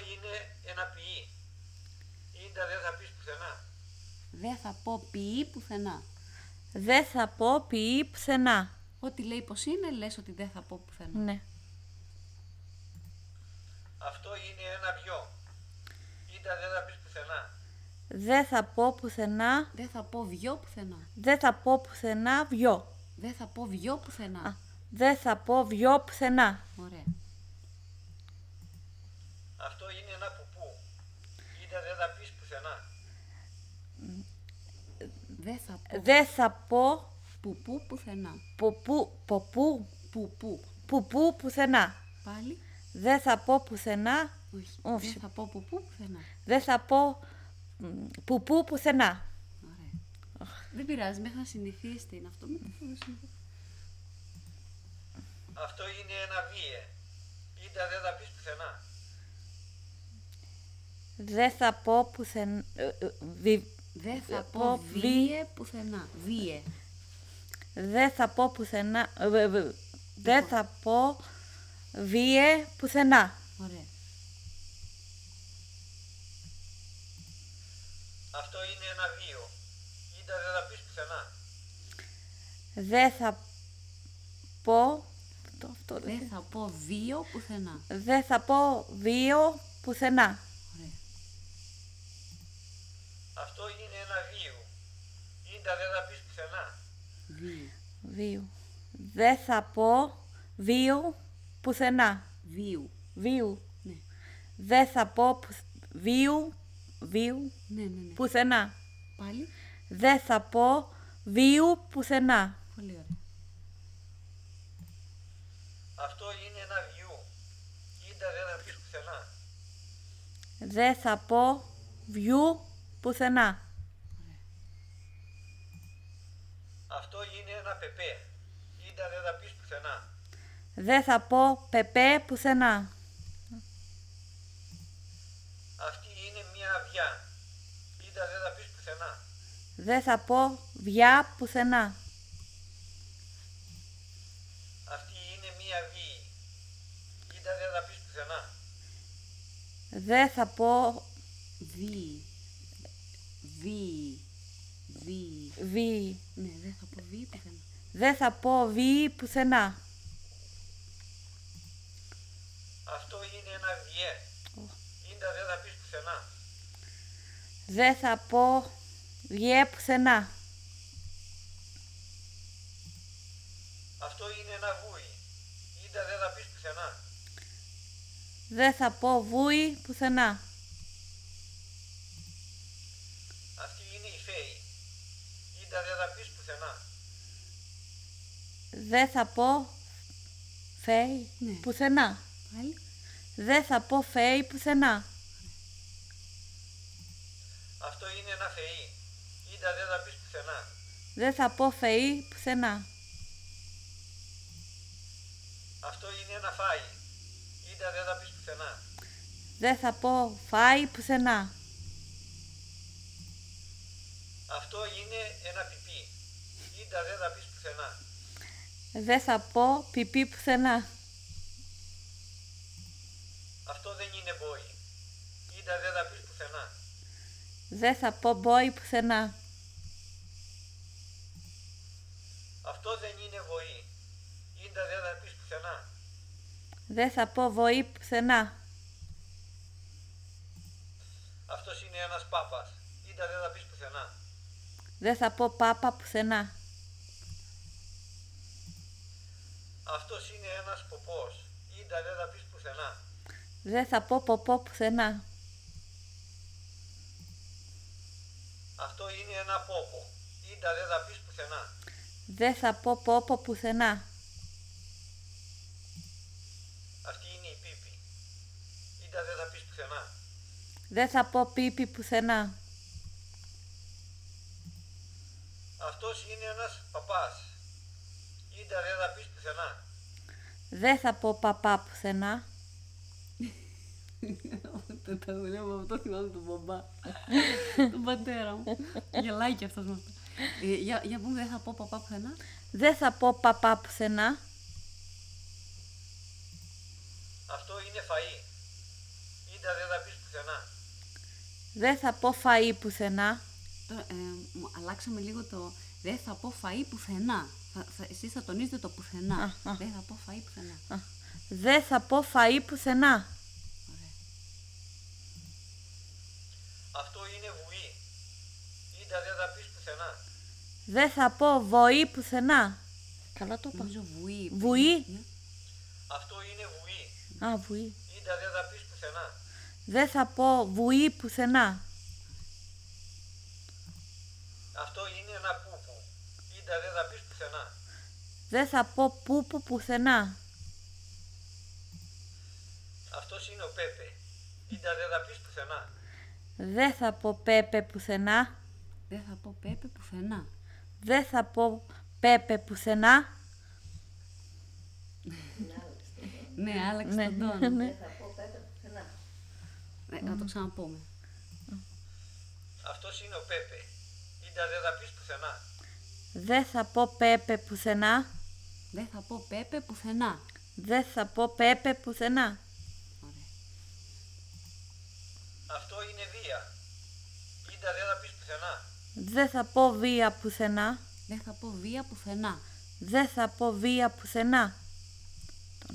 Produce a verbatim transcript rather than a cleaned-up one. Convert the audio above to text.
είναι ένα ποιή. Ίντα δεν θα πεις πουθενά. Δεν θα πω ποιή πουθενά. Δεν θα πω ποιή πουθενά. Ό,τι λέει πως είναι, λες ότι δεν θα πω πουθενά. Ναι. Αυτό είναι ένα βιό. Ίντα δεν θα πεις πουθενά. Δεν θα πω πουθενά. Δεν θα πω βιό πουθενά. Δεν θα πω πουθενά βιό. Δεν θα πω βιό πουθενά. Α, δεν θα πω βιό πουθενά. Ωραία. Αυτό είναι ένα πουπού. Ίντα δεν θα πεις πουθενά. Δεν θα πω Δεν θα πω πουπού πουθενά. ποπού, ποπού, Πουπού. πουπού πουθενά. Πάλι. Δεν θα πω πουθενά. Όχι. Όχι. Δεν θα πω πουπού πουθενά. Δεν θα πω μ, πουπού πουθενά. Ωραία. Δεν πειράζει, μέχρι να συνηθίσετε είναι αυτό. Μετά θα το συνηθίσετε. Αυτό είναι ένα βίε. Ίντα δεν θα πεις πουθενά. Δεν θα πω πουθενά. Δεν θα πω πω βι- βίε πουθενά. Βίε. Δεν θα πω πουθενά. ε, ε, ε, Δεν θα πω βίαι πουθενά. Ωραία. Αυτό είναι ένα βίο. Ίντα δεν θα πεις πουθενά. Δεν θα πω. Το, αυτό δεν- Δεν θα πω βίο πουθενά. Δεν θα πω βίο πουθενά. Ωραία. Αυτό είναι ένα βίο. Ίντα δεν θα πεις πουθενά. Βίο. Βίου. Δεν θα πω βίου πουθενά. Βίου. Βίου. Ναι. Δεν θα πω πουθ- βίου, βίου Ναι, ναι, ναι. πουθενά. Πάλι. Δεν θα πω βίου πουθενά. Πολύ ωραία. Αυτό είναι ένα βιού. Ίντα δεν θα πεις πουθενά. Δεν θα πω βιού πουθενά. Αυτό είναι ένα πεπέ. Ίντα δεν θα πεις πουθενά. Δεν θα πω πεπέ πουθενά. Αυτή είναι μια αβιά. Ίντα δεν θα πεις πουθενά. Δεν θα πω βιά πουθενά. Αυτή είναι μια βίη. Ίντα δεν θα πεις πουθενά. Δεν θα πω Βί. Βί. Βί. βι. Ναι, δεν θα πω βί πουθενά. Δεν θα πω βι πουθενά. Αυτό είναι ένα βιέ. Ίντα δεν θα πεις πουθενά. Δεν θα πω βιέ πουθενά. Αυτό είναι ένα βούι. Ίντα δεν θα πεις πουθενά. Δεν θα πω βούι πουθενά. Αυτή είναι η φέη. Ίντα δεν θα πεις πουθενά. Δεν θα πω φέι Ναι. πουθενά. Πάλι. Δεν θα πω φέι πουθενά. Αυτό είναι ένα φεΐ. Ίντα δεν θα πεις πουθενά. Δεν θα πω φεή πουθενά. Αυτό είναι ένα φάι. Ίντα δεν θα πεις πουθενά. Δεν θα πω φάι πουθενά. Αυτό είναι ένα πιπί. Ίντα δεν θα πεις πουθενά. Δεν θα πω πιπί πουθενά. Αυτό δεν είναι μπόι. Ίντα δεν θα πεις πουθενά. Δεν θα πω μπόι πουθενά. Αυτό δεν είναι βοή. Ίντα δεν θα πεις πουθενά. Δεν θα πω βοή πουθενά. Αυτός είναι ένας πάπας. Ίντα δεν θα πεις πουθενά. Δεν θα πω πάπα πουθενά. Αυτός είναι ένας ποπός. Ίντα δεν θα πεις πουθενά. Δεν θα πω ποπό πουθενά. Αυτό είναι ένα πόπο. Ίντα δεν θα πεις πουθενά. Δεν θα πω πόπο πουθενά. Αυτή είναι η πίπη. Ίντα δεν θα πεις πουθενά. Δεν θα πω πίπι πουθενά. Αυτός είναι ένας παπάς. Ίντα δεν θα πεις πουθενά. Δεν θα πω παπά πουθενά. Όταν τα βλέπω αυτό θυμάμαι τον μπαμπά. Τον πατέρα μου. Γελάει κι αυτός με αυτό. Ε, για, για πούμε, δεν θα πω παπά πουθενά. Δεν θα πω παπά πουθενά. Αυτό είναι φαΐ. Ίντα δεν θα πεις πουθενά. Δεν θα πω φαΐ πουθενά. Τώρα, ε, μου αλλάξαμε λίγο το. Δεν θα πω φαΐ πουθενά. Θα, θα, εσείς θα τονίζετε το πουθενά. Α, α. Δεν θα πω φαΐ πουθενά. Α, Δεν θα πω φαΐ πουθενά. Ωραία. Αυτό είναι βουή. Ίντα δεν θα πεις πουθενά. Δεν θα πω βοή πουθενά. Καλά το είπα. Νομίζω βουή. Βουή. Ναι. Αυτό είναι βουή. Α, βουή. Ίντα δεν θα πεις πουθενά. Δεν θα πω βουή πουθενά. Αυτό είναι ένα πούπου. Ίντα δεν θα πεις πουθενά. Δεν θα πω πούπου πουθενά. Αυτός είναι ο Πέπε. Ίντα δεν θα πεις πουθενά. Δεν θα πω πέπε πουθενά. Δεν θα πω πέπε πουθενά. Δεν θα πω πέπε πουθενά. Ναι, άλλαξε Ναι, τον τόνο. ναι. Ναι, να το ξαναπούμε. Αυτός είναι ο Πέπε. Ίντα δεν θα πεις πουθενά. Δεν θα πω πέπε πουθενά. Δεν θα πω πέπε πουθενά. Δεν θα πω πέπε πουθενά. Ωραία. Αυτό είναι βία. Ίντα δεν θα πεις πουθενά. Δεν θα πω βία πουθενά. Δεν θα πω βία πουθενά. Δεν θα πω βία πουθενά.